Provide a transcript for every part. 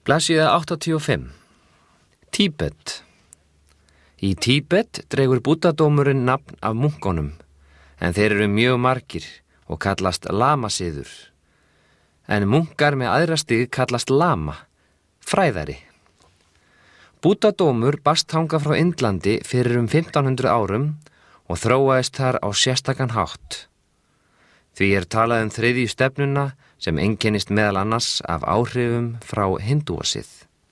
Blaðsíða 85. Tíbet. Í Tíbet dregur búddadómurinn nafn af munkonum, en þeir eru mjög margir og kallast lamasiður. En munkar með aðra stig kallast lama, fræðari. Búddadómur barst þangað frá Indlandi fyrir 1500 árum og þróaðist þar á sérstakan hátt. Því talað þriðju stefnuna sem einkennist meðal annars af áhrifum frá hindúasið.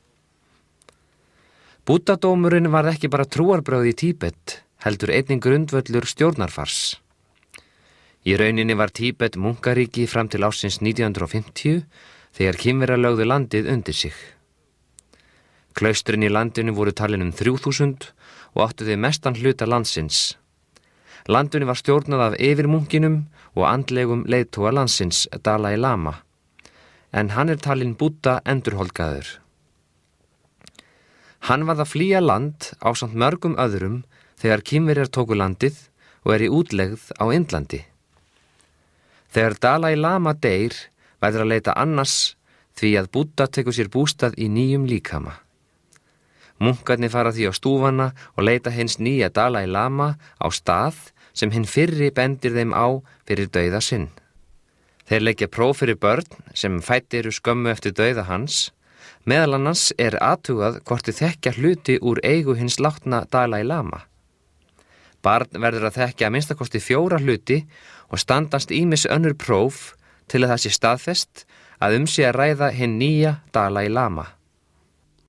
Búddadómurinn var ekki bara trúarbrögð í Tíbet, heldur einnig grundvöllur stjórnarfars. Í rauninni var Tíbet munkaríki fram til ársins 1950 þegar Kínverjar lögðu landið undir sig. Klaustrin í landinu voru talin 3000 og áttu þau mestan hluta landsins. Landinu var stjórnað af yfirmunkinum og andlegum leiðtoga landsins, Dalai Lama, en hann talinn Búdda endurholdgaður. Hann varð að flýja land ásamt mörgum öðrum þegar Kínverjar tóku landið og í útlegð á Indlandi. Þegar Dalai Lama deyr verður að leita annars því að Búdda tekur sér bústað í nýjum líkama. Munkarnir fara því á stúfana og leita hins nýja Dalai Lama á stað sem hinn fyrri bendir þeim á fyrir dauða sinn. Þeir leggja próf fyrir börn sem fædd eru skömmu eftir dauða hans. Meðal annars athugað hvort þau þekkja hluti úr eigu hins látna Dalai Lama. Barn verður að þekkja að minnstakosti 4 hluti og standast ýmis önnur próf til að það sé staðfest að sé að ræða hinn nýja Dalai Lama.